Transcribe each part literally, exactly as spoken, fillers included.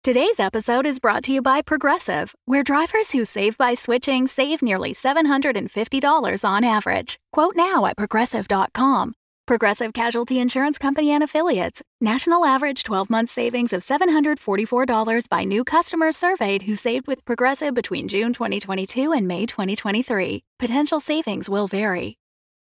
Today's episode is brought to you by Progressive, where drivers who save by switching save nearly seven hundred fifty dollars on average. Quote now at progressive dot com. Progressive Casualty Insurance Company and Affiliates. National average twelve-month savings of seven hundred forty-four dollars by new customers surveyed who saved with Progressive between June twenty twenty-two and May twenty twenty-three. Potential savings will vary.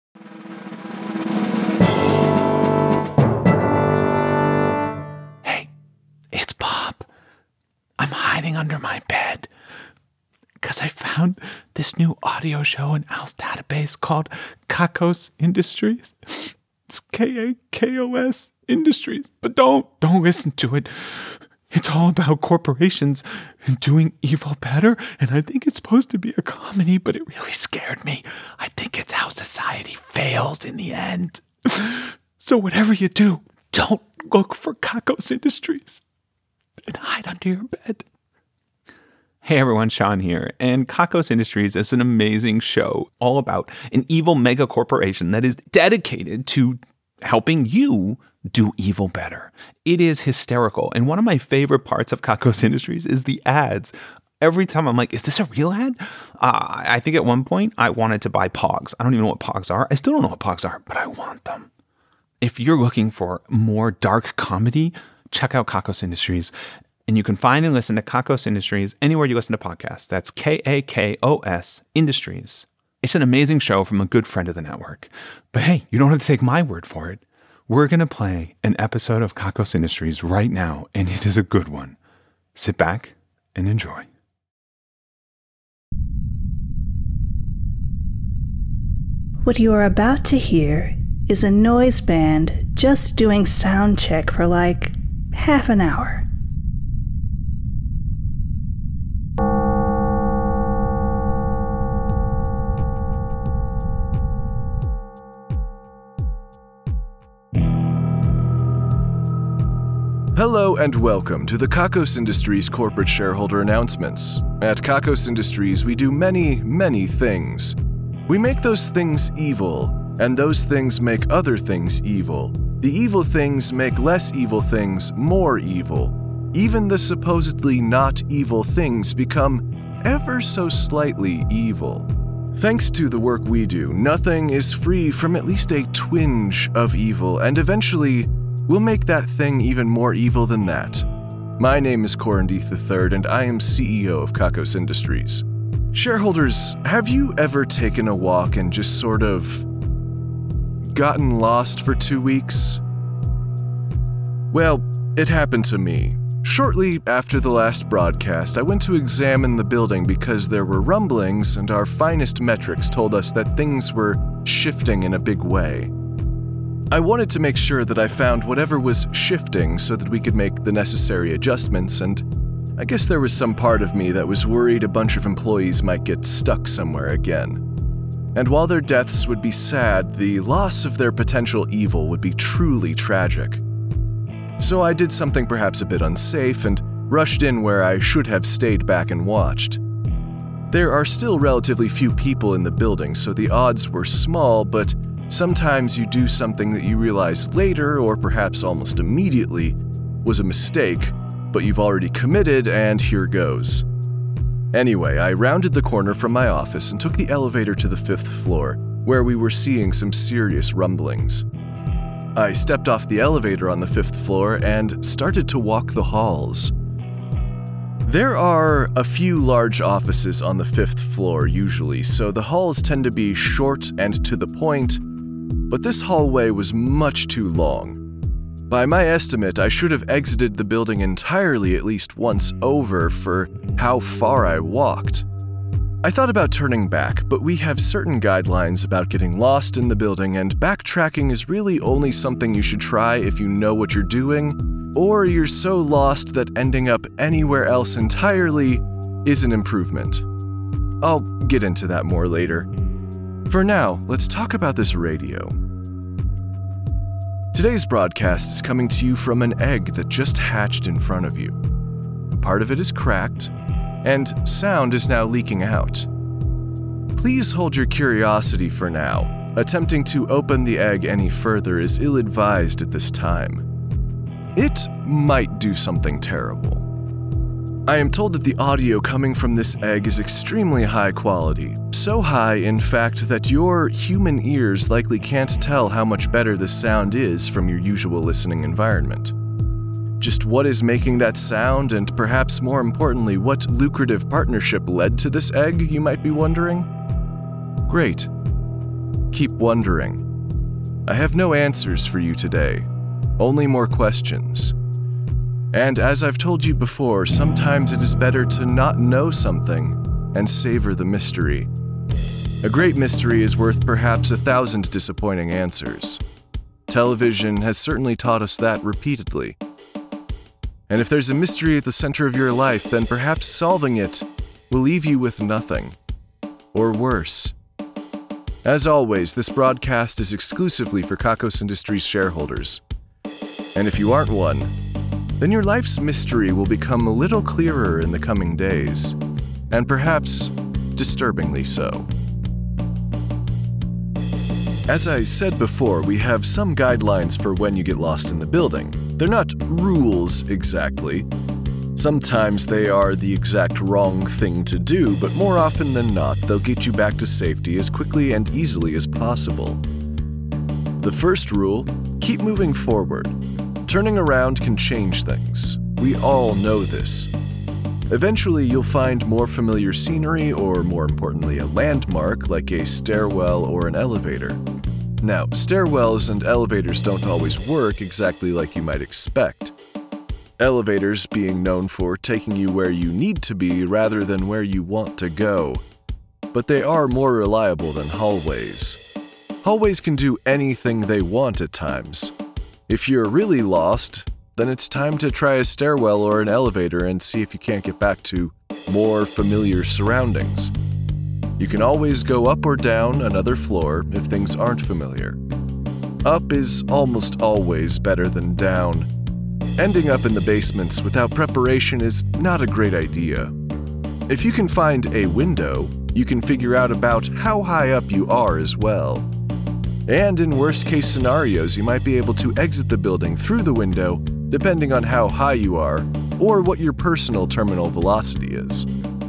Hey, it's Bob. I'm hiding under my bed because I found this new audio show in Al's database called Kakos Industries. It's K A K O S Industries. But don't, don't listen to it. It's all about corporations and doing evil better. And I think it's supposed to be a comedy, but it really scared me. I think it's how society fails in the end. So whatever you do, don't look for Kakos Industries and hide under your bed. Hey everyone, Sean here, and Kakos Industries is an amazing show all about an evil mega corporation that is dedicated to helping you do evil better. It is hysterical, and one of my favorite parts of Kakos Industries is the ads. Every time I'm like, is this a real ad? Uh, I think at one point I wanted to buy Pogs. I don't even know what Pogs are. I still don't know what Pogs are, but I want them. If you're looking for more dark comedy, check out Kakos Industries. And you can find and listen to Kakos Industries anywhere you listen to podcasts. That's K A K O S Industries. It's an amazing show from a good friend of the network. But hey, you don't have to take my word for it. We're going to play an episode of Kakos Industries right now, and it is a good one. Sit back and enjoy. What you are about to hear is a noise band just doing sound check for like half an hour. Hello and welcome to the Kakos Industries corporate shareholder announcements. At Kakos Industries, we do many, many things. We make those things evil, and those things make other things evil. The evil things make less evil things more evil. Even the supposedly not evil things become ever so slightly evil. Thanks to the work we do, nothing is free from at least a twinge of evil, and eventually, we'll make that thing even more evil than that. My name is Corandeeth the third, and I am C E O of Kakos Industries. Shareholders, have you ever taken a walk and just sort of gotten lost for two weeks? Well, it happened to me. Shortly after the last broadcast, I went to examine the building because there were rumblings, and our finest metrics told us that things were shifting in a big way. I wanted to make sure that I found whatever was shifting so that we could make the necessary adjustments, and I guess there was some part of me that was worried a bunch of employees might get stuck somewhere again. And while their deaths would be sad, the loss of their potential evil would be truly tragic. So I did something perhaps a bit unsafe and rushed in where I should have stayed back and watched. There are still relatively few people in the building, so the odds were small, but sometimes you do something that you realize later, or perhaps almost immediately, was a mistake, but you've already committed, and here goes. Anyway, I rounded the corner from my office and took the elevator to the fifth floor, where we were seeing some serious rumblings. I stepped off the elevator on the fifth floor and started to walk the halls. There are a few large offices on the fifth floor usually, so the halls tend to be short and to the point, but this hallway was much too long. By my estimate, I should have exited the building entirely at least once over for how far I walked. I thought about turning back, but we have certain guidelines about getting lost in the building, and backtracking is really only something you should try if you know what you're doing, or you're so lost that ending up anywhere else entirely is an improvement. I'll get into that more later. For now, let's talk about this radio. Today's broadcast is coming to you from an egg that just hatched in front of you. Part of it is cracked, and sound is now leaking out. Please hold your curiosity for now. Attempting to open the egg any further is ill-advised at this time. It might do something terrible. I am told that the audio coming from this egg is extremely high quality. So high, in fact, that your human ears likely can't tell how much better the sound is from your usual listening environment. Just what is making that sound, and perhaps more importantly, what lucrative partnership led to this egg, you might be wondering? Great. Keep wondering. I have no answers for you today, only more questions. And as I've told you before, sometimes it is better to not know something and savor the mystery. A great mystery is worth perhaps a thousand disappointing answers. Television has certainly taught us that repeatedly. And if there's a mystery at the center of your life, then perhaps solving it will leave you with nothing. Or worse. As always, this broadcast is exclusively for Kakos Industries shareholders. And if you aren't one, then your life's mystery will become a little clearer in the coming days, and perhaps disturbingly so. As I said before, we have some guidelines for when you get lost in the building. They're not rules exactly. Sometimes they are the exact wrong thing to do, but more often than not, they'll get you back to safety as quickly and easily as possible. The first rule, keep moving forward. Turning around can change things. We all know this. Eventually, you'll find more familiar scenery, or more importantly, a landmark like a stairwell or an elevator. Now, stairwells and elevators don't always work exactly like you might expect. Elevators being known for taking you where you need to be rather than where you want to go. But they are more reliable than hallways. Hallways can do anything they want at times. If you're really lost, then it's time to try a stairwell or an elevator and see if you can't get back to more familiar surroundings. You can always go up or down another floor if things aren't familiar. Up is almost always better than down. Ending up in the basements without preparation is not a great idea. If you can find a window, you can figure out about how high up you are as well. And in worst-case scenarios, you might be able to exit the building through the window, depending on how high you are, or what your personal terminal velocity is.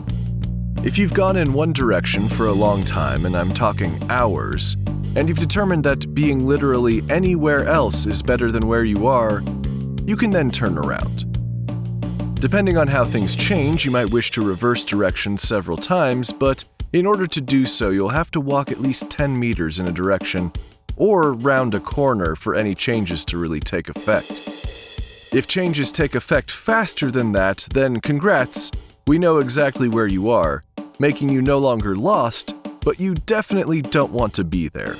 If you've gone in one direction for a long time, and I'm talking hours, and you've determined that being literally anywhere else is better than where you are, you can then turn around. Depending on how things change, you might wish to reverse direction several times, but in order to do so, you'll have to walk at least ten meters in a direction, or round a corner for any changes to really take effect. If changes take effect faster than that, then congrats, we know exactly where you are, making you no longer lost, but you definitely don't want to be there.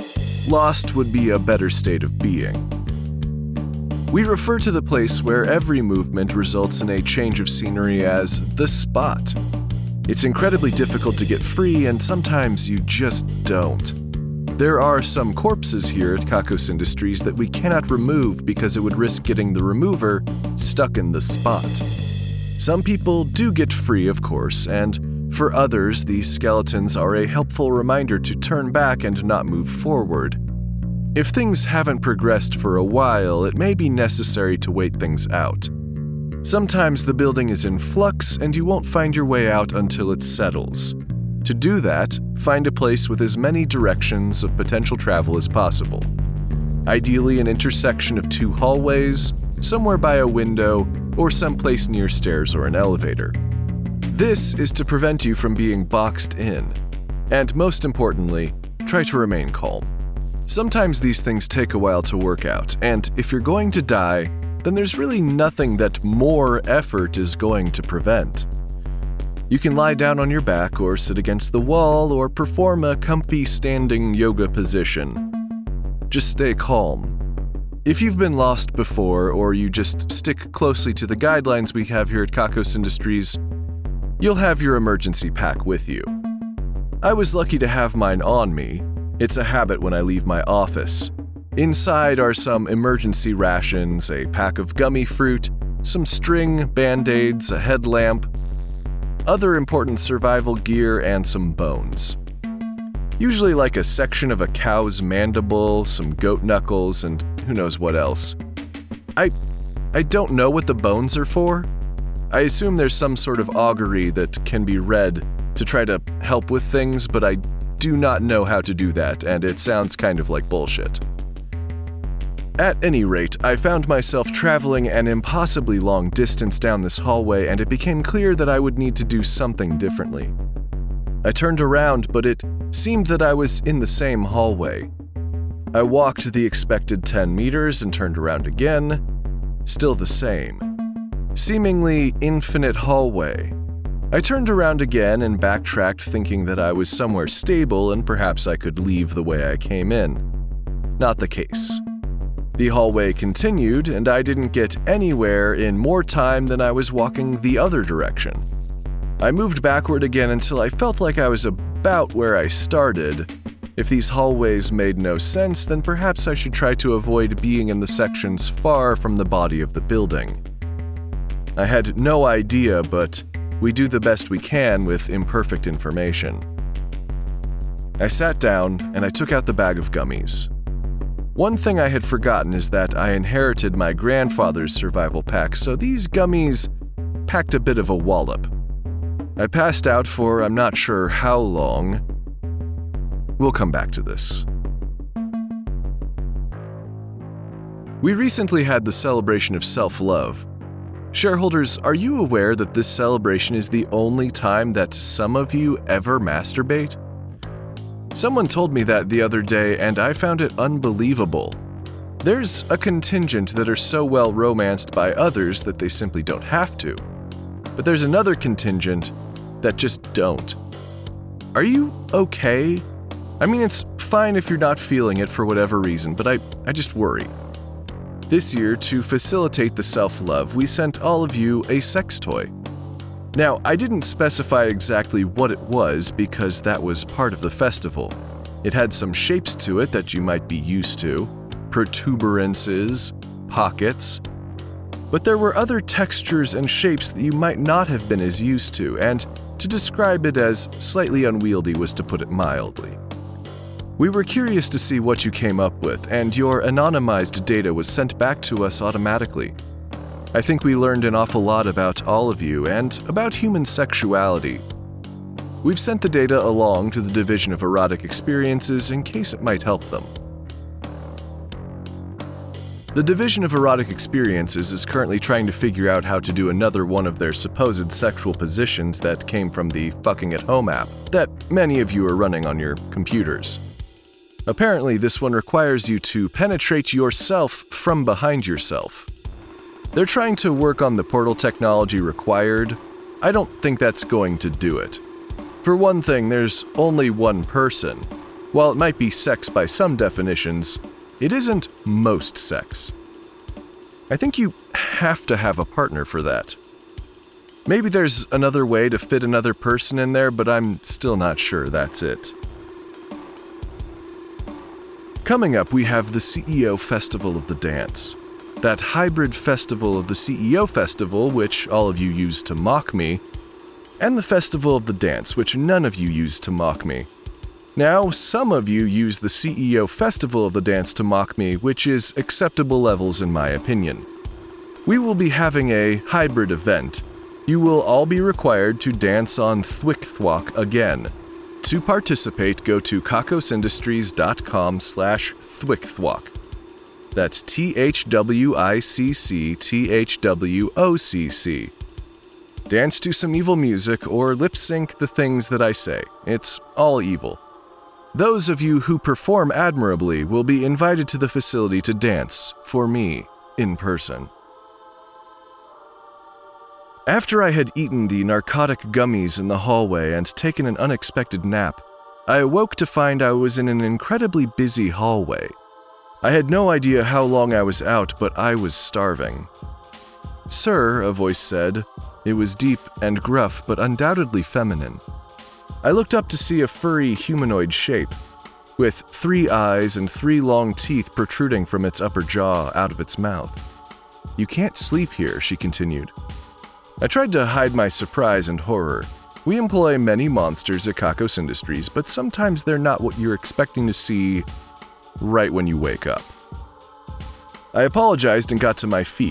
Lost would be a better state of being. We refer to the place where every movement results in a change of scenery as the spot. It's incredibly difficult to get free, and sometimes you just don't. There are some corpses here at Kakos Industries that we cannot remove because it would risk getting the remover stuck in the spot. Some people do get free, of course, and for others, these skeletons are a helpful reminder to turn back and not move forward. If things haven't progressed for a while, it may be necessary to wait things out. Sometimes the building is in flux and you won't find your way out until it settles. To do that, find a place with as many directions of potential travel as possible. Ideally, an intersection of two hallways, somewhere by a window, or someplace near stairs or an elevator. This is to prevent you from being boxed in. And most importantly, try to remain calm. Sometimes these things take a while to work out, and if you're going to die, then there's really nothing that more effort is going to prevent. You can lie down on your back or sit against the wall or perform a comfy standing yoga position. Just stay calm. If you've been lost before, or you just stick closely to the guidelines we have here at Kakos Industries, you'll have your emergency pack with you. I was lucky to have mine on me. It's a habit when I leave my office. Inside are some emergency rations, a pack of gummy fruit, some string, band-aids, a headlamp, other important survival gear, and some bones. Usually like a section of a cow's mandible, some goat knuckles, and who knows what else. I I don't know what the bones are for. I assume there's some sort of augury that can be read to try to help with things, but I do not know how to do that, and it sounds kind of like bullshit. At any rate, I found myself traveling an impossibly long distance down this hallway, and it became clear that I would need to do something differently. I turned around, but it seemed that I was in the same hallway. I walked the expected ten meters and turned around again. Still the same. Seemingly infinite hallway. I turned around again and backtracked, thinking that I was somewhere stable and perhaps I could leave the way I came in. Not the case. The hallway continued, and I didn't get anywhere in more time than I was walking the other direction. I moved backward again until I felt like I was about where I started. If these hallways made no sense, then perhaps I should try to avoid being in the sections far from the body of the building. I had no idea, but we do the best we can with imperfect information. I sat down and I took out the bag of gummies. One thing I had forgotten is that I inherited my grandfather's survival pack, so these gummies packed a bit of a wallop. I passed out for I'm not sure how long. We'll come back to this. We recently had the celebration of self-love. Shareholders, are you aware that this celebration is the only time that some of you ever masturbate? Someone told me that the other day, and I found it unbelievable. There's a contingent that are so well romanced by others that they simply don't have to. But there's another contingent that just don't. Are you okay? I mean, it's fine if you're not feeling it for whatever reason, but I, I just worry. This year, to facilitate the self-love, we sent all of you a sex toy. Now, I didn't specify exactly what it was because that was part of the festival. It had some shapes to it that you might be used to, protuberances, pockets, but there were other textures and shapes that you might not have been as used to, and to describe it as slightly unwieldy was to put it mildly. We were curious to see what you came up with, and your anonymized data was sent back to us automatically. I think we learned an awful lot about all of you and about human sexuality. We've sent the data along to the Division of Erotic Experiences in case it might help them. The Division of Erotic Experiences is currently trying to figure out how to do another one of their supposed sexual positions that came from the Fucking at Home app that many of you are running on your computers. Apparently, this one requires you to penetrate yourself from behind yourself. They're trying to work on the portal technology required. I don't think that's going to do it. For one thing, there's only one person. While it might be sex by some definitions, it isn't most sex. I think you have to have a partner for that. Maybe there's another way to fit another person in there, but I'm still not sure that's it. Coming up, we have the C E O Festival of the Dance. That hybrid festival of the C E O Festival, which all of you use to mock me, and the Festival of the Dance, which none of you use to mock me. Now, some of you use the C E O Festival of the Dance to mock me, which is acceptable levels in my opinion. We will be having a hybrid event. You will all be required to dance on Thwickthwalk again. To participate, go to kakosindustries.com slash Thwickthwalk. That's T H W I C C T H W O C C. Dance to some evil music or lip sync the things that I say. It's all evil. Those of you who perform admirably will be invited to the facility to dance, for me, in person. After I had eaten the narcotic gummies in the hallway and taken an unexpected nap, I awoke to find I was in an incredibly busy hallway. I had no idea how long I was out, but I was starving. "Sir," a voice said. It was deep and gruff, but undoubtedly feminine. I looked up to see a furry humanoid shape, with three eyes and three long teeth protruding from its upper jaw out of its mouth. "You can't sleep here," she continued. I tried to hide my surprise and horror. We employ many monsters at Kakos Industries, but sometimes they're not what you're expecting to see right when you wake up. I apologized and got to my feet.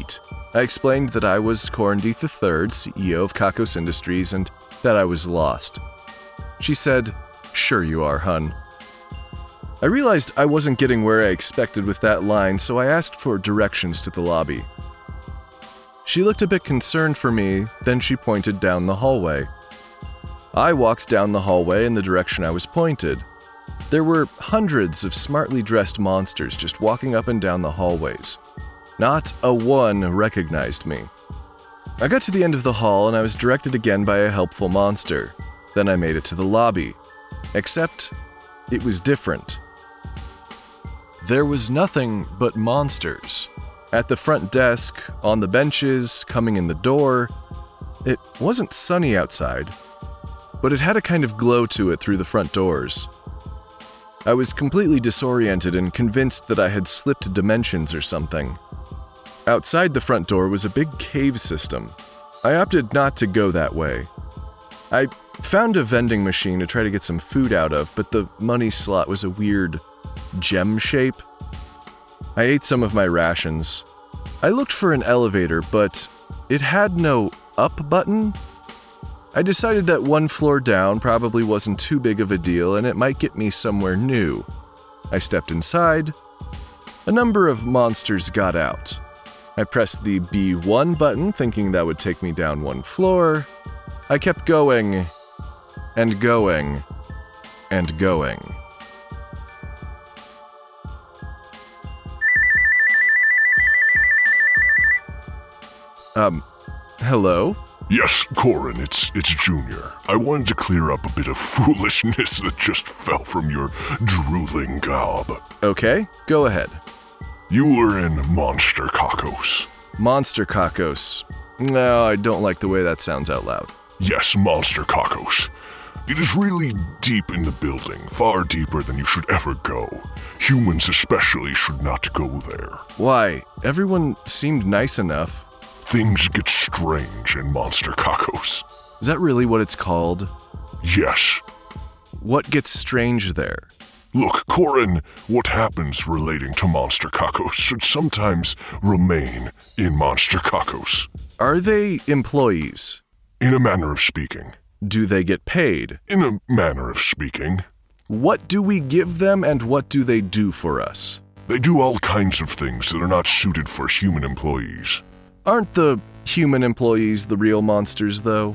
I explained that I was Corendeeth the third, C E O of Kakos Industries, and that I was lost. She said, "Sure you are, hun." I realized I wasn't getting where I expected with that line, so I asked for directions to the lobby. She looked a bit concerned for me, then she pointed down the hallway. I walked down the hallway in the direction I was pointed. There were hundreds of smartly dressed monsters just walking up and down the hallways. Not a one recognized me. I got to the end of the hall and I was directed again by a helpful monster. Then I made it to the lobby. Except, it was different. There was nothing but monsters. At the front desk, on the benches, coming in the door. It wasn't sunny outside, but it had a kind of glow to it through the front doors. I was completely disoriented and convinced that I had slipped dimensions or something. Outside the front door was a big cave system. I opted not to go that way. I found a vending machine to try to get some food out of, but the money slot was a weird gem shape. I ate some of my rations. I looked for an elevator, but it had no up button. I decided that one floor down probably wasn't too big of a deal and it might get me somewhere new. I stepped inside. A number of monsters got out. I pressed the B one button, thinking that would take me down one floor. I kept going, and going, and going. Um, hello? Yes, Corin, it's it's Junior. I wanted to clear up a bit of foolishness that just fell from your drooling gob. Okay, go ahead. You were in Monster Kakos. Monster Kakos. No, I don't like the way that sounds out loud. Yes, Monster Kakos. It is really deep in the building, far deeper than you should ever go. Humans especially should not go there. Why? Everyone seemed nice enough. Things get strange in Monster Kakos. Is that really what it's called? Yes. What gets strange there? Look, Corin, what happens relating to Monster Kakos should sometimes remain in Monster Kakos. Are they employees? In a manner of speaking. Do they get paid? In a manner of speaking. What do we give them and what do they do for us? They do all kinds of things that are not suited for human employees. Aren't the human employees the real monsters, though?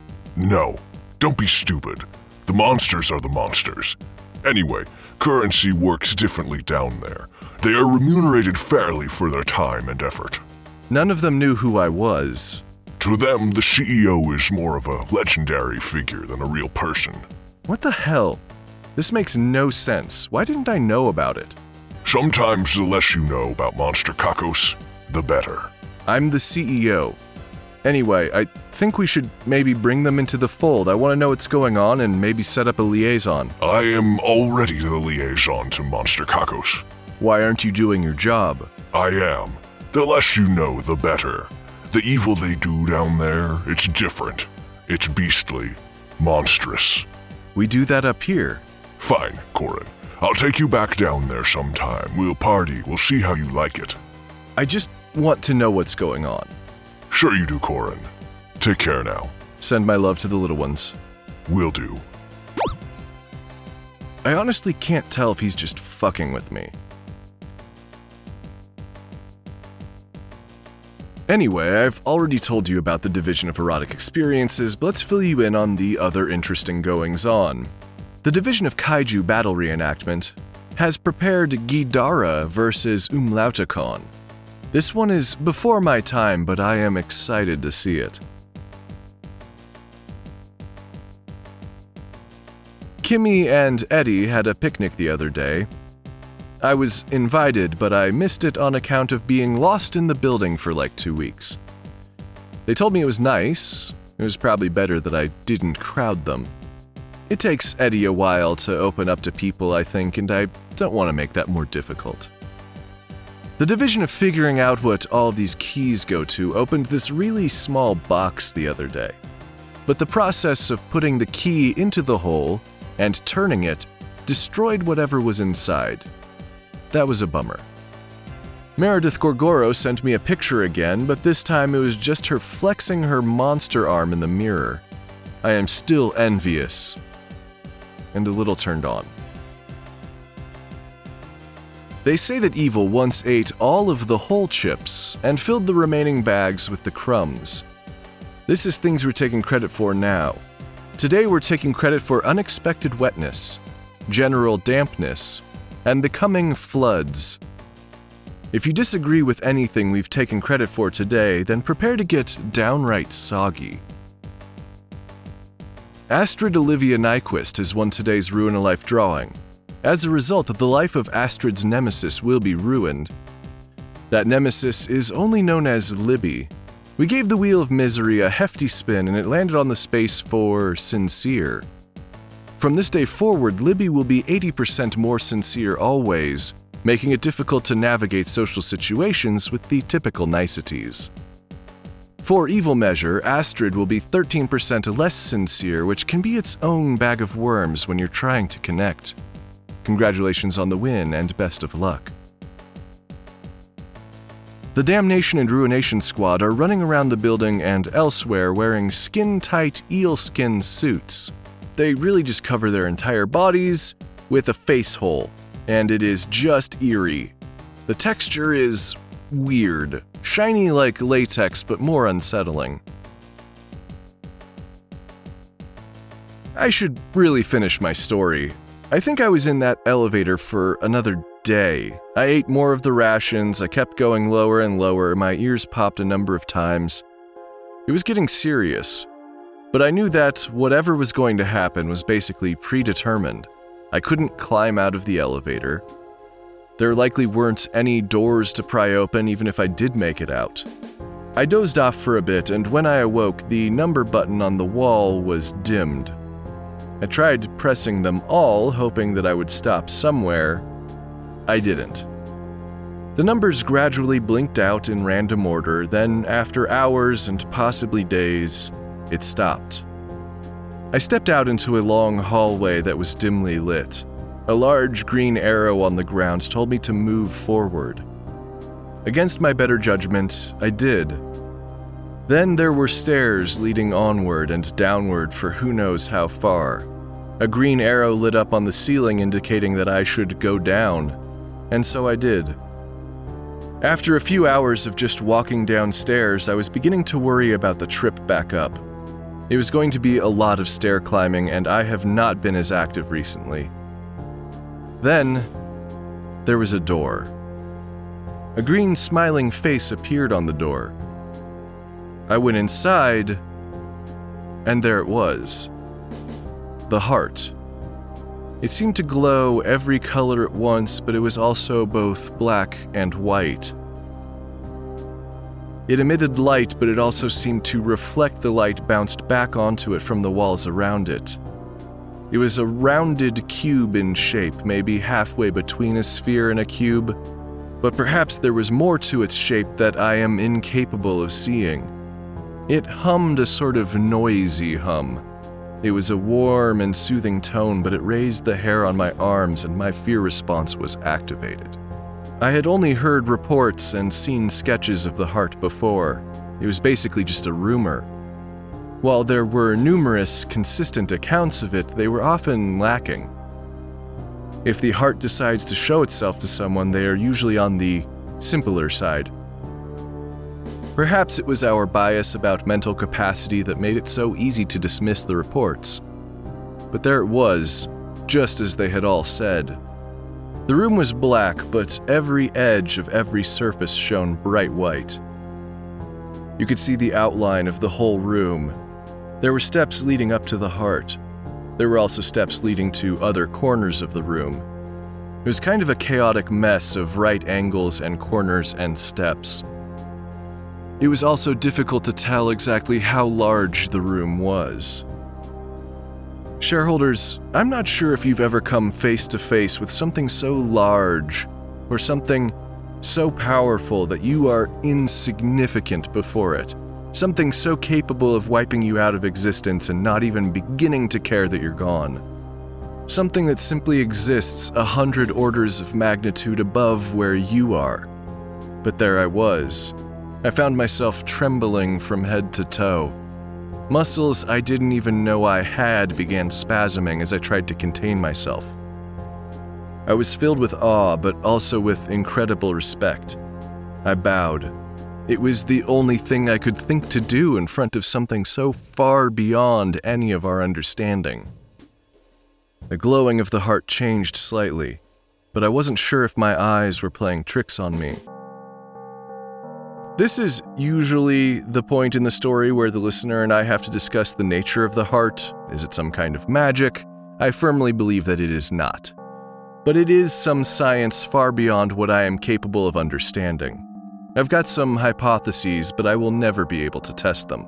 No. Don't be stupid. The monsters are the monsters. Anyway, currency works differently down there. They are remunerated fairly for their time and effort. None of them knew who I was. To them, the C E O is more of a legendary figure than a real person. What the hell? This makes no sense. Why didn't I know about it? Sometimes the less you know about Monster Kakos, the better. I'm the C E O. Anyway, I think we should maybe bring them into the fold. I want to know what's going on and maybe set up a liaison. I am already the liaison to Monster Kakos. Why aren't you doing your job? I am. The less you know, the better. The evil they do down there, it's different. It's beastly. Monstrous. We do that up here. Fine, Corin. I'll take you back down there sometime. We'll party. We'll see how you like it. I just want to know what's going on. Sure you do, Corin. Take care now. Send my love to the little ones. Will do. I honestly can't tell if he's just fucking with me. Anyway, I've already told you about the Division of Erotic Experiences, but let's fill you in on the other interesting goings-on. The Division of Kaiju Battle Reenactment has prepared Ghidorah versus Umlauticon. This one is before my time, but I am excited to see it. Kimmy and Eddie had a picnic the other day. I was invited, but I missed it on account of being lost in the building for like two weeks. They told me it was nice. It was probably better that I didn't crowd them. It takes Eddie a while to open up to people, I think, and I don't want to make that more difficult. The division of figuring out what all of these keys go to opened this really small box the other day. But the process of putting the key into the hole and turning it destroyed whatever was inside. That was a bummer. Meredith Gorgoro sent me a picture again, but this time it was just her flexing her monster arm in the mirror. I am still envious. And a little turned on. They say that evil once ate all of the whole chips and filled the remaining bags with the crumbs. This is things we're taking credit for now. Today we're taking credit for unexpected wetness, general dampness, and the coming floods. If you disagree with anything we've taken credit for today, then prepare to get downright soggy. Astrid Olivia Nyquist has won today's Ruin a Life drawing. As a result, the life of Astrid's nemesis will be ruined. That nemesis is only known as Libby. We gave the Wheel of Misery a hefty spin and it landed on the space for sincere. From this day forward, Libby will be eighty percent more sincere always, making it difficult to navigate social situations with the typical niceties. For evil measure, Astrid will be thirteen percent less sincere, which can be its own bag of worms when you're trying to connect. Congratulations on the win and best of luck. The Damnation and Ruination Squad are running around the building and elsewhere wearing skin-tight eel-skin suits. They really just cover their entire bodies with a face hole, and it is just eerie. The texture is weird, shiny like latex but more unsettling. I should really finish my story. I think I was in that elevator for another day. I ate more of the rations, I kept going lower and lower, my ears popped a number of times. It was getting serious, but I knew that whatever was going to happen was basically predetermined. I couldn't climb out of the elevator. There likely weren't any doors to pry open even if I did make it out. I dozed off for a bit, and when I awoke, the number button on the wall was dimmed. I tried pressing them all, hoping that I would stop somewhere. I didn't. The numbers gradually blinked out in random order, then after hours and possibly days, it stopped. I stepped out into a long hallway that was dimly lit. A large green arrow on the ground told me to move forward. Against my better judgment, I did. Then there were stairs leading onward and downward for who knows how far. A green arrow lit up on the ceiling indicating that I should go down, and so I did. After a few hours of just walking downstairs, I was beginning to worry about the trip back up. It was going to be a lot of stair climbing, and I have not been as active recently. Then, there was a door. A green smiling face appeared on the door. I went inside, and there it was. The heart. It seemed to glow every color at once, but it was also both black and white. It emitted light, but it also seemed to reflect the light bounced back onto it from the walls around it. It was a rounded cube in shape, maybe halfway between a sphere and a cube, but perhaps there was more to its shape that I am incapable of seeing. It hummed a sort of noisy hum. It was a warm and soothing tone, but it raised the hair on my arms and my fear response was activated. I had only heard reports and seen sketches of the heart before. It was basically just a rumor. While there were numerous consistent accounts of it, they were often lacking. If the heart decides to show itself to someone, they are usually on the simpler side. Perhaps it was our bias about mental capacity that made it so easy to dismiss the reports. But there it was, just as they had all said. The room was black, but every edge of every surface shone bright white. You could see the outline of the whole room. There were steps leading up to the heart. There were also steps leading to other corners of the room. It was kind of a chaotic mess of right angles and corners and steps. It was also difficult to tell exactly how large the room was. Shareholders, I'm not sure if you've ever come face to face with something so large or something so powerful that you are insignificant before it. Something so capable of wiping you out of existence and not even beginning to care that you're gone. Something that simply exists a hundred orders of magnitude above where you are. But there I was. I found myself trembling from head to toe. Muscles I didn't even know I had began spasming as I tried to contain myself. I was filled with awe, but also with incredible respect. I bowed. It was the only thing I could think to do in front of something so far beyond any of our understanding. The glowing of the heart changed slightly, but I wasn't sure if my eyes were playing tricks on me. This is usually the point in the story where the listener and I have to discuss the nature of the heart. Is it some kind of magic? I firmly believe that it is not. But it is some science far beyond what I am capable of understanding. I've got some hypotheses, but I will never be able to test them.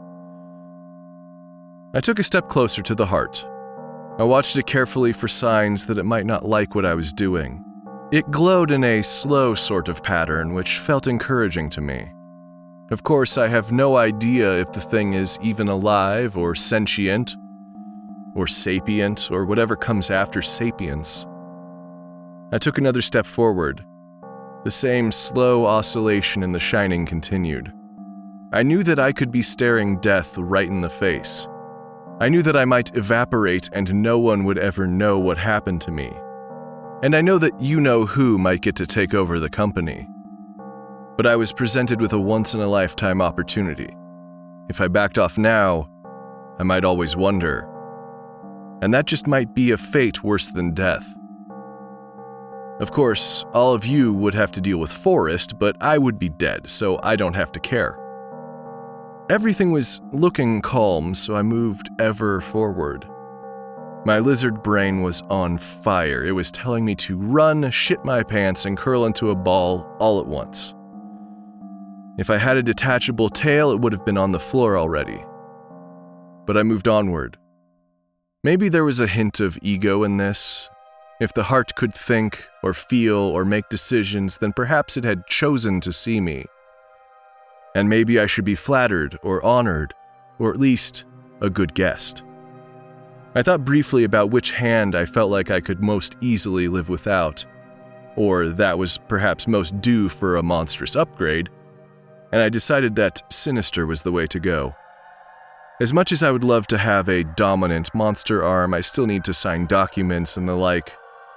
I took a step closer to the heart. I watched it carefully for signs that it might not like what I was doing. It glowed in a slow sort of pattern, which felt encouraging to me. Of course, I have no idea if the thing is even alive or sentient, or sapient, or whatever comes after sapience. I took another step forward. The same slow oscillation in the shining continued. I knew that I could be staring death right in the face. I knew that I might evaporate and no one would ever know what happened to me. And I know that you-know-who might get to take over the company. But I was presented with a once-in-a-lifetime opportunity. If I backed off now, I might always wonder. And that just might be a fate worse than death. Of course, all of you would have to deal with Forrest, but I would be dead, so I don't have to care. Everything was looking calm, so I moved ever forward. My lizard brain was on fire. It was telling me to run, shit my pants, and curl into a ball all at once. If I had a detachable tail, it would have been on the floor already. But I moved onward. Maybe there was a hint of ego in this. If the heart could think, or feel, or make decisions, then perhaps it had chosen to see me. And maybe I should be flattered, or honored, or at least a good guest. I thought briefly about which hand I felt like I could most easily live without, or that was perhaps most due for a monstrous upgrade, and I decided that sinister was the way to go. As much as I would love to have a dominant monster arm, I still need to sign documents and the like.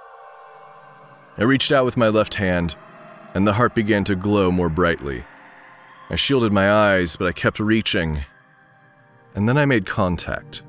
I reached out with my left hand, and the heart began to glow more brightly. I shielded my eyes, but I kept reaching, and then I made contact.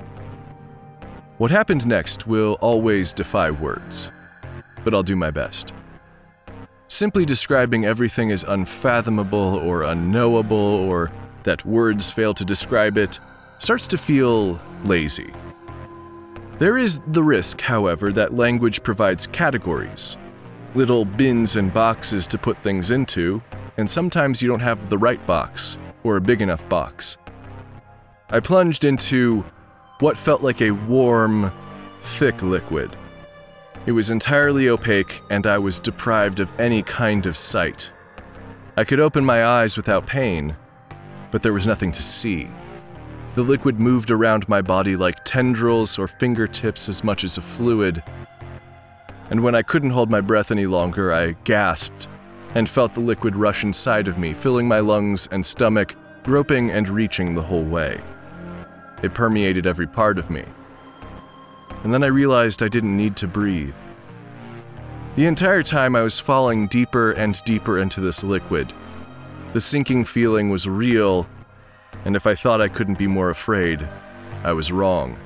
What happened next will always defy words, but I'll do my best. Simply describing everything as unfathomable or unknowable, or that words fail to describe it, starts to feel lazy. There is the risk, however, that language provides categories, little bins and boxes to put things into, and sometimes you don't have the right box, or a big enough box. I plunged into what felt like a warm, thick liquid. It was entirely opaque, and I was deprived of any kind of sight. I could open my eyes without pain, but there was nothing to see. The liquid moved around my body like tendrils or fingertips as much as a fluid. And when I couldn't hold my breath any longer, I gasped and felt the liquid rush inside of me, filling my lungs and stomach, groping and reaching the whole way. It permeated every part of me. And then I realized I didn't need to breathe. The entire time I was falling deeper and deeper into this liquid. The sinking feeling was real, and if I thought I couldn't be more afraid, I was wrong.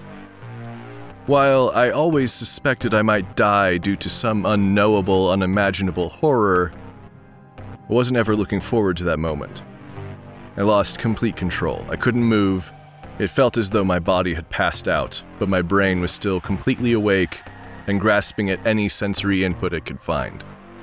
While I always suspected I might die due to some unknowable, unimaginable horror, I wasn't ever looking forward to that moment. I lost complete control. I couldn't move. It felt as though my body had passed out, but my brain was still completely awake and grasping at any sensory input it could find.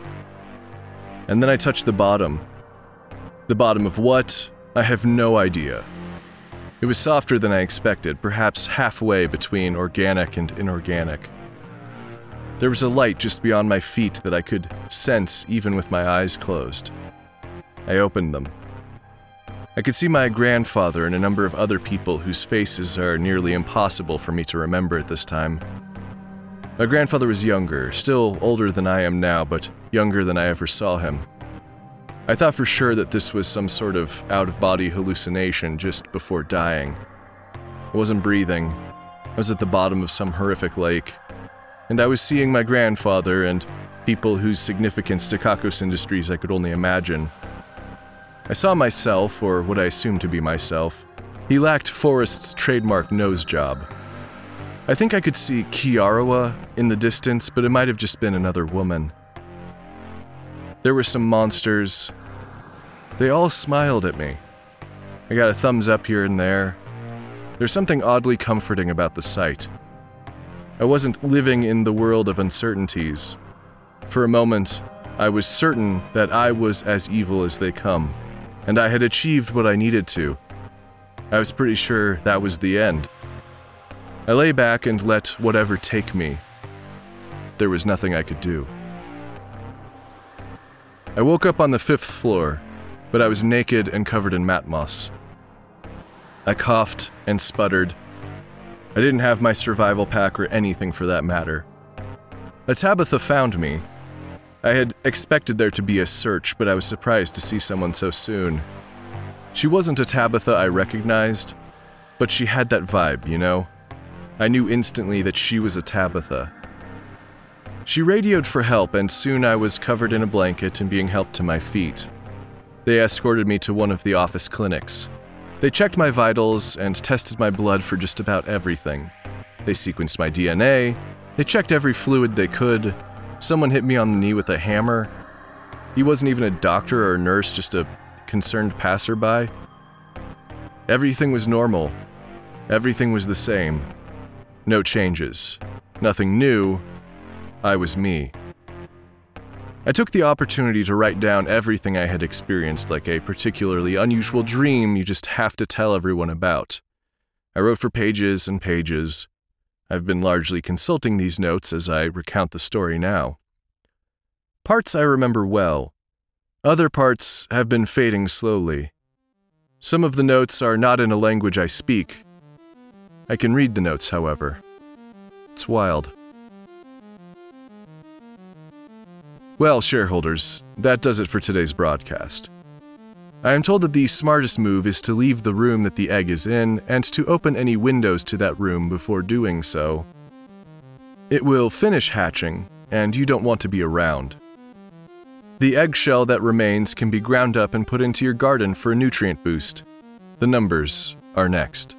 And then I touched the bottom. The bottom of what? I have no idea. It was softer than I expected, perhaps halfway between organic and inorganic. There was a light just beyond my feet that I could sense even with my eyes closed. I opened them. I could see my grandfather and a number of other people whose faces are nearly impossible for me to remember at this time. My grandfather was younger, still older than I am now, but younger than I ever saw him. I thought for sure that this was some sort of out-of-body hallucination just before dying. I wasn't breathing. I was at the bottom of some horrific lake, and I was seeing my grandfather and people whose significance to Kakos Industries I could only imagine. I saw myself, or what I assumed to be myself. He lacked Forrest's trademark nose job. I think I could see Kiarawa in the distance, but it might have just been another woman. There were some monsters. They all smiled at me. I got a thumbs up here and there. There's something oddly comforting about the sight. I wasn't living in the world of uncertainties. For a moment, I was certain that I was as evil as they come, and I had achieved what I needed to. I was pretty sure that was the end. I lay back and let whatever take me. There was nothing I could do. I woke up on the fifth floor, but I was naked and covered in mat moss. I coughed and sputtered. I didn't have my survival pack or anything for that matter. A Tabitha found me. I had expected there to be a search, but I was surprised to see someone so soon. She wasn't a Tabitha I recognized, but she had that vibe, you know? I knew instantly that she was a Tabitha. She radioed for help, and soon I was covered in a blanket and being helped to my feet. They escorted me to one of the office clinics. They checked my vitals and tested my blood for just about everything. They sequenced my D N A. They checked every fluid they could. Someone hit me on the knee with a hammer. He wasn't even a doctor or a nurse, just a concerned passerby. Everything was normal. Everything was the same. No changes. Nothing new. I was me. I took the opportunity to write down everything I had experienced, like a particularly unusual dream you just have to tell everyone about. I wrote for pages and pages. I've been largely consulting these notes as I recount the story now. Parts I remember well. Other parts have been fading slowly. Some of the notes are not in a language I speak. I can read the notes, however. It's wild. Well, shareholders, that does it for today's broadcast. I am told that the smartest move is to leave the room that the egg is in and to open any windows to that room before doing so. It will finish hatching, and you don't want to be around. The eggshell that remains can be ground up and put into your garden for a nutrient boost. The numbers are next.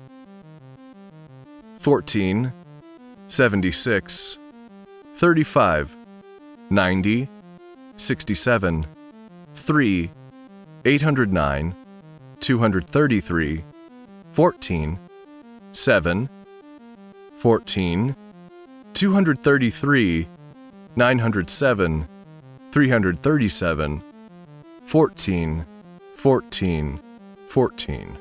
fourteen, seventy-six, thirty-five, ninety, sixty-seven, three, eight hundred nine, two hundred thirty-three, fourteen, seven, fourteen, two hundred thirty-three, nine hundred seven, three hundred thirty-seven, fourteen, fourteen, fourteen.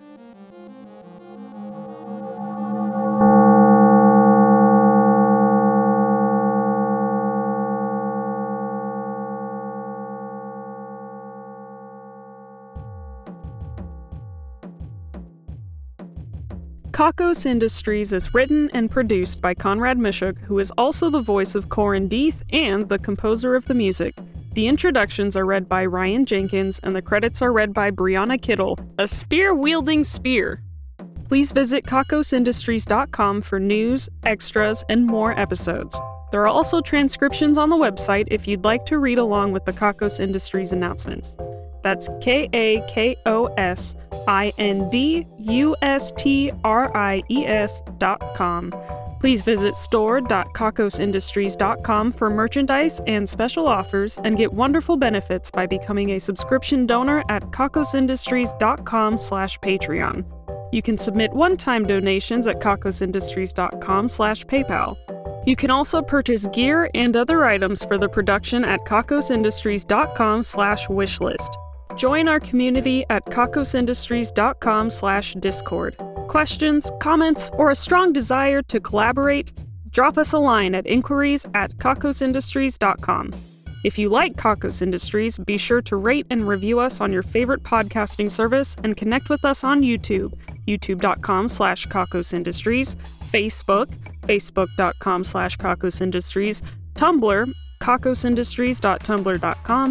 Kakos Industries is written and produced by Conrad Mishuk, who is also the voice of Corin Deeth and the composer of the music. The introductions are read by Ryan Jenkins, and the credits are read by Brianna Kittle, a spear-wielding spear. Please visit kakos industries dot com for news, extras, and more episodes. There are also transcriptions on the website if you'd like to read along with the Kakos Industries announcements. That's K A K O S I N D U S T R I E S dot com. Please visit store dot kakos industries dot com for merchandise and special offers, and get wonderful benefits by becoming a subscription donor at kakos industries dot com slash Patreon. You can submit one-time donations at kakos industries dot com slash PayPal. You can also purchase gear and other items for the production at kakos industries dot com slash wishlist. Join our community at kakos industries dot com slash discord. Questions, comments, or a strong desire to collaborate? Drop us a line at inquiries at kakos industries dot com. If you like Kakos Industries, be sure to rate and review us on your favorite podcasting service and connect with us on YouTube, youtube dot com slash kakos industries, Facebook, facebook dot com slash kakos industries, Tumblr, kakos industries dot tumblr dot com,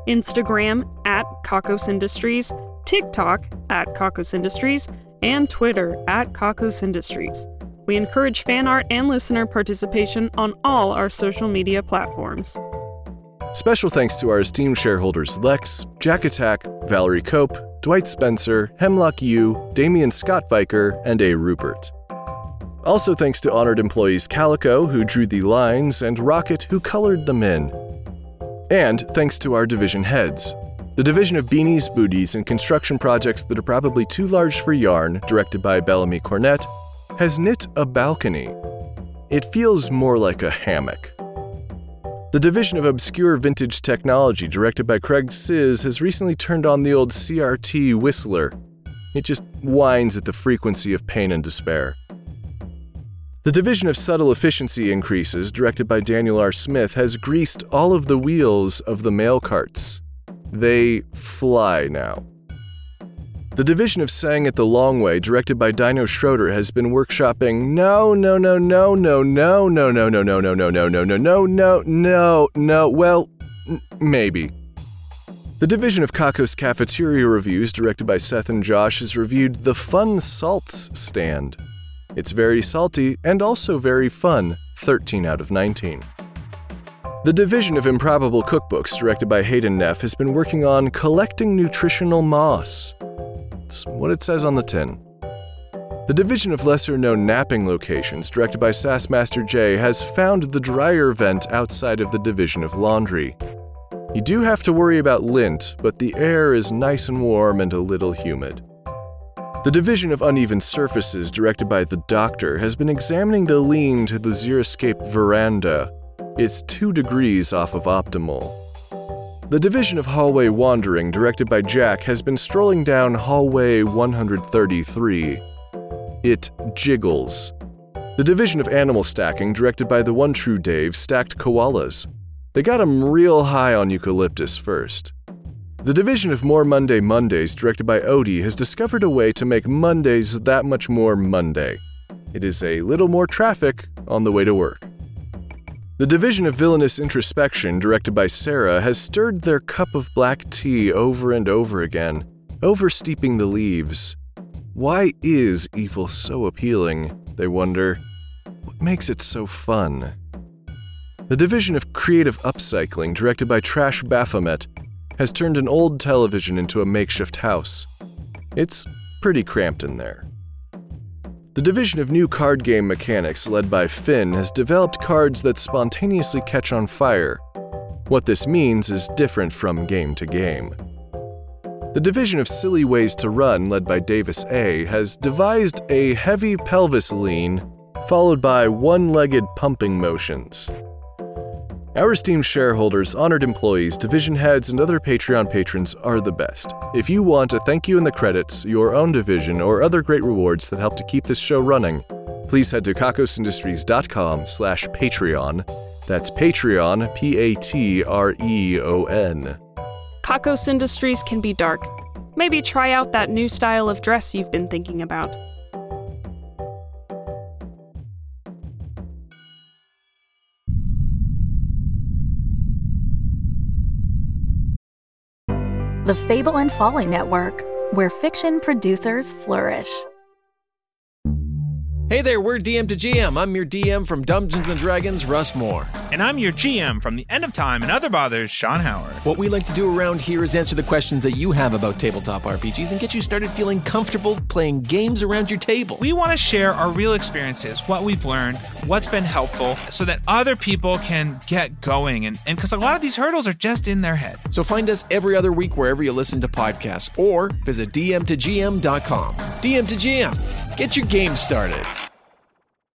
Instagram at Kakos Industries, TikTok at Kakos Industries, and Twitter at Kakos Industries. We encourage fan art and listener participation on all our social media platforms. Special thanks to our esteemed shareholders Lex, Jack Attack, Valerie Cope, Dwight Spencer, Hemlock Yu, Damian Scott Biker, and A. Rupert. Also thanks to honored employees Calico, who drew the lines, and Rocket, who colored them in. And thanks to our division heads. The division of beanies, booties, and construction projects that are probably too large for yarn, directed by Bellamy Cornett, has knit a balcony. It feels more like a hammock. The division of obscure vintage technology, directed by Craig Sizz, has recently turned on the old C R T Whistler. It just whines at the frequency of pain and despair. The division of subtle efficiency increases, directed by Daniel R. Smith, has greased all of the wheels of the mail carts. They fly now. The division of Sang It the Long Way, directed by Dino Schroeder, has been workshopping no, no, no, no, no, no, no, no, no, no, no, no, no, no, no, no, no, no, no, well, maybe. The division of Kakos Cafeteria Reviews, directed by Seth and Josh, has reviewed The Fun Salts Stand. It's very salty and also very fun, thirteen out of nineteen. The division of Improbable Cookbooks, directed by Hayden Neff, has been working on collecting nutritional moss. That's what it says on the tin. The division of lesser-known napping locations, directed by Sassmaster J, has found the dryer vent outside of the division of laundry. You do have to worry about lint, but the air is nice and warm and a little humid. The division of Uneven Surfaces, directed by The Doctor, has been examining the lean to the Xeriscape veranda. It's two degrees off of optimal. The division of Hallway Wandering, directed by Jack, has been strolling down Hallway one thirty-three. It jiggles. The division of Animal Stacking, directed by the one true Dave, stacked koalas. They got 'em real high on eucalyptus first. The division of More Monday Mondays, directed by Odie, has discovered a way to make Mondays that much more Monday. It is a little more traffic on the way to work. The division of Villainous Introspection, directed by Sarah, has stirred their cup of black tea over and over again, oversteeping the leaves. Why is evil so appealing, they wonder? What makes it so fun? The division of Creative Upcycling, directed by Trash Baphomet, has turned an old television into a makeshift house. It's pretty cramped in there. The division of New Card Game Mechanics, led by Finn, has developed cards that spontaneously catch on fire. What this means is different from game to game. The division of Silly Ways to Run, led by Davis A, has devised a heavy pelvis lean, followed by one-legged pumping motions. Our esteemed shareholders, honored employees, division heads, and other Patreon patrons are the best. If you want a thank you in the credits, your own division, or other great rewards that help to keep this show running, please head to kakosindustries.com slash Patreon. That's Patreon, P A T R E O N. Kakos Industries can be dark. Maybe try out that new style of dress you've been thinking about. The Fable and Folly Network, where fiction producers flourish. Hey there, we're D M to G M. I'm your D M from Dungeons and Dragons, Russ Moore. And I'm your G M from The End of Time and Other Bothers, Sean Howard. What we like to do around here is answer the questions that you have about tabletop R P Gs and get you started feeling comfortable playing games around your table. We want to share our real experiences, what we've learned, what's been helpful, so that other people can get going. And because a lot of these hurdles are just in their head. So find us every other week wherever you listen to podcasts or visit D M to G M dot com. D M to G M, get your game started.